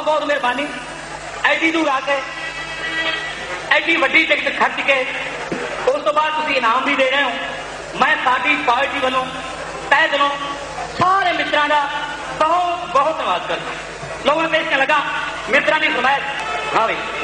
बहुत बहुत मेहरबानी एडी दूर आके एडी वड्डी टिकट खर्च के उस तो बाद तुसीं इनाम भी दे रहे हो। मैं साडी पार्टी वालों तय दिलों सारे मित्रों का बहुत बहुत धन्यवाद करता। लोगों पेश करने लगा मित्रों की फरमाइश। हाँ भाई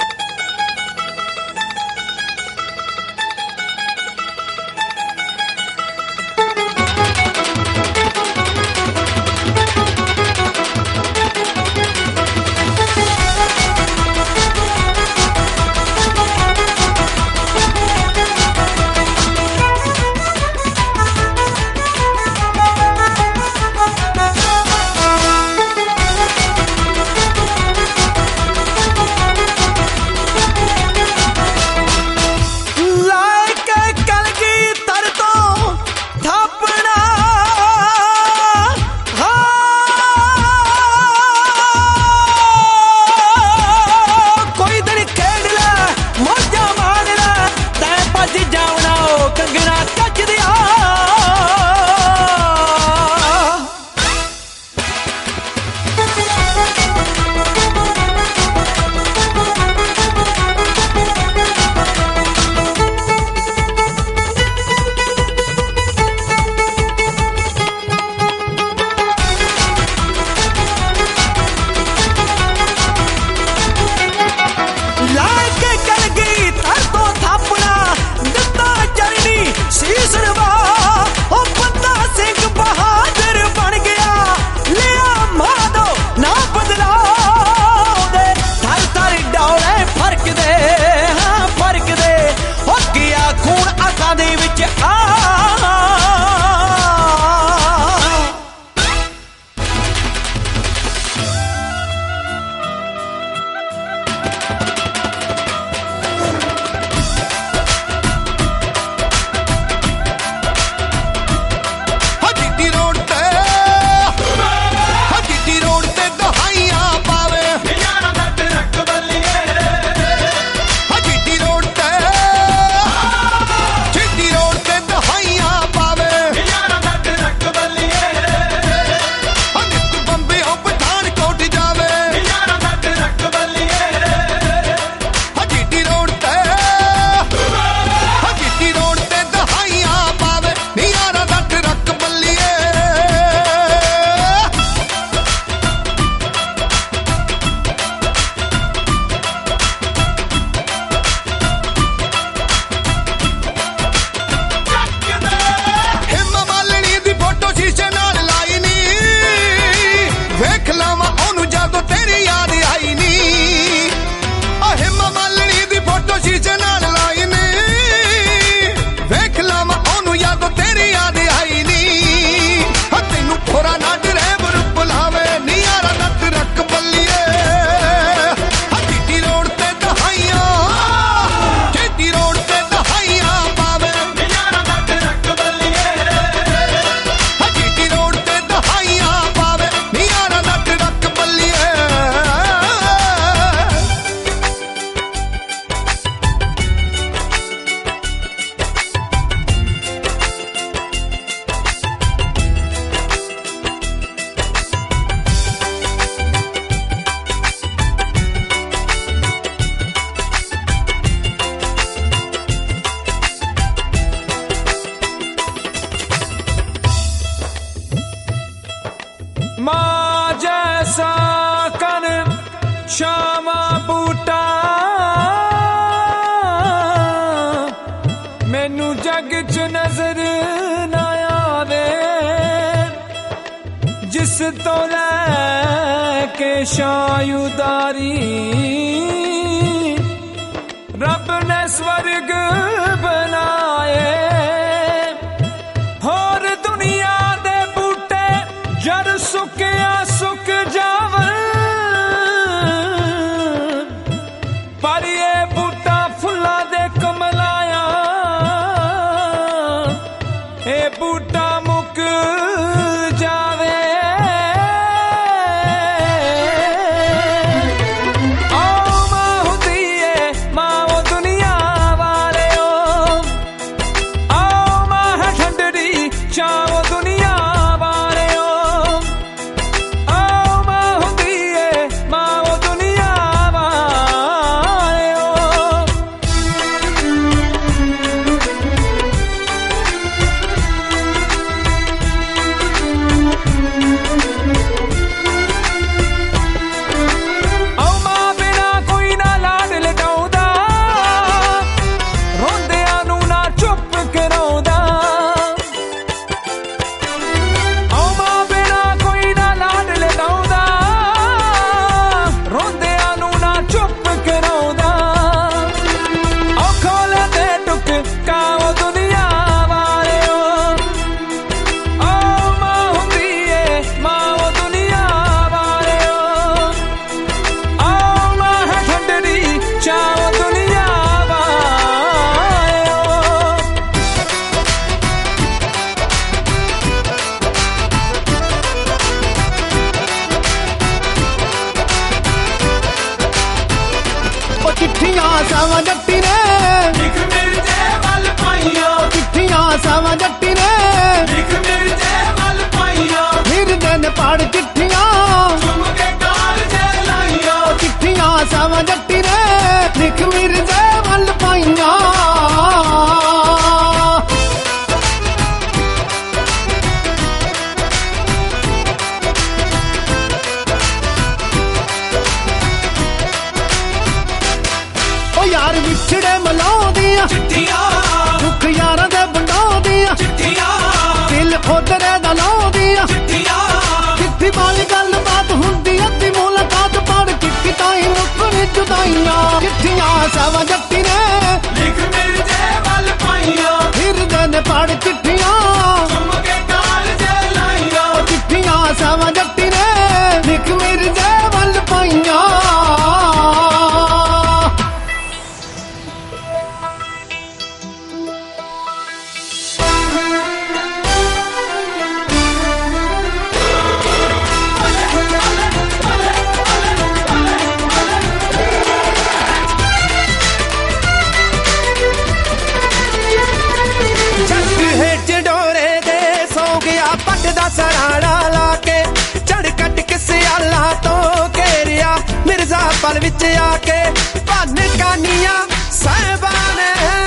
तो लैके शायुदारी रब ने स्वर्ग बनाए होर दुनिया दे बूटे जड़ सुकिया सुक जावन पर ये बूटा फुला दे कमलाया ए बूटा मुक जावे चिट्ठियां सावा जट्टी ने लिख मिर्जे वल पाइया चिट्ठियां सावा जट्टी ने लिख मिर्जे वल पाइया फिर दिन पढ़ चिट्ठियां चुम के कालजे लाइया चिट्ठियां सावा जट्टी ने लिख मिर्जे वल पाइया यार विछड़े मलाउंदियां चिट्ठियां दुख यारां दे वंडाउंदियां चिट्ठियां दिल ओदरे दा लाउंदियां चिट्ठियां चिट्ठी वाली गल बात हुंदी अद्धी मुलाकात पढ़ चिट्ठी ताईं मुकनी जुदाइयां चिट्ठियां सावा जट्टी ने लिख मिर्जे वल पाइया फिर दिन पढ़ चिट्ठियां चुम के कालजे लाइया चिट्ठियां सावा जट्टी ने लिख मिर्जे वल पाइयां सराड़ा लाके चढ़ कट के सियाला तो घेरिया मिर्जा पल विच आके भन कानिया साहिबा ने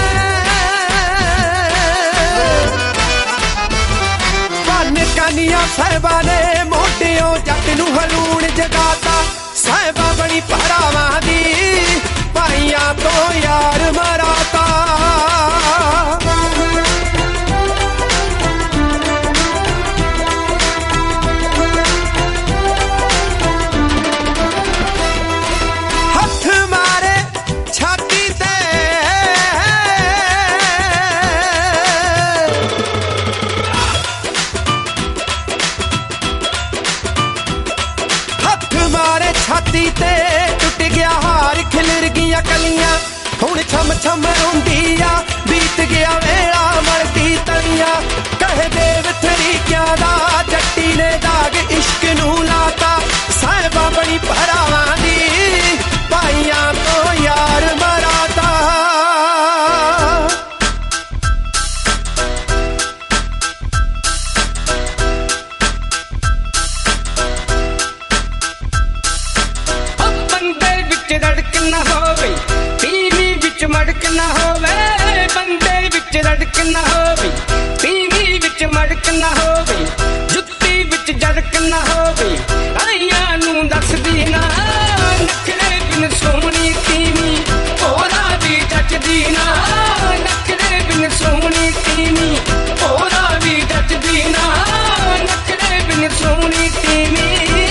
भन कानिया साहिबा ने मोटियों जट नू हलूण जगाता साहिबा बनी भरावां दी भाइयां तो यार मराता छाती ते टुट गया हार खिलर गया कलियां हुण छम छम रोंदिया बीत गया वेला मरदी तलियां कह देव तरीकियां दा जट्टी ने दाग इश्क नू लाता साहिबा बड़ी भरावां दी भाइयां तो यार मराता मड़क ना होवे बंदे विच रड़क ना होवे पीवी विच मड़क ना होवे जुत्ती विच जड़क ना होवे आइयां नू दसदी ना नखरे बिन सोहनी तीवी ओरा भी जचदी ना नखरे बिन सोहनी तीवी ओरा भी जचदी ना नखरे बिन सोहनी तीवी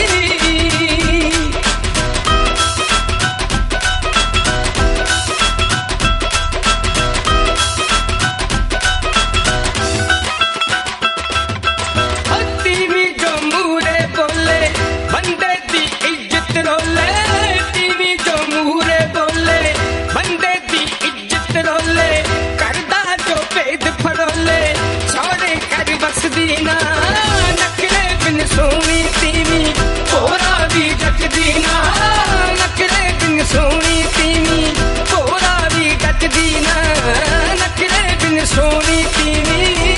दीना नखरे बिन सोनी तीवी ओरा भी जचदी ना नखरे बिन सोनी तीवी ओरा भी जचदी ना नखरे बिन सोनी तीवी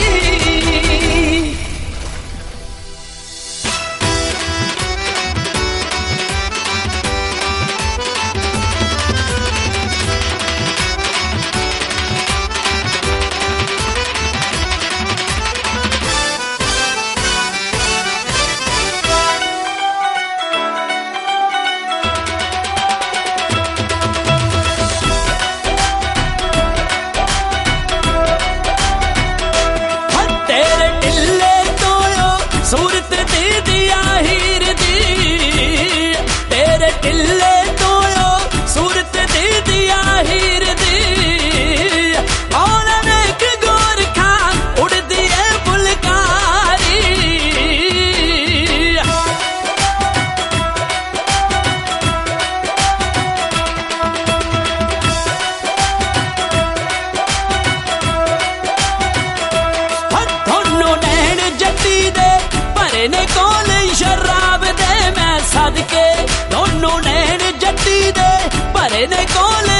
ने कोल शराब दे मैं सदके दोनों नैन जट्टी दे भरे ने कोल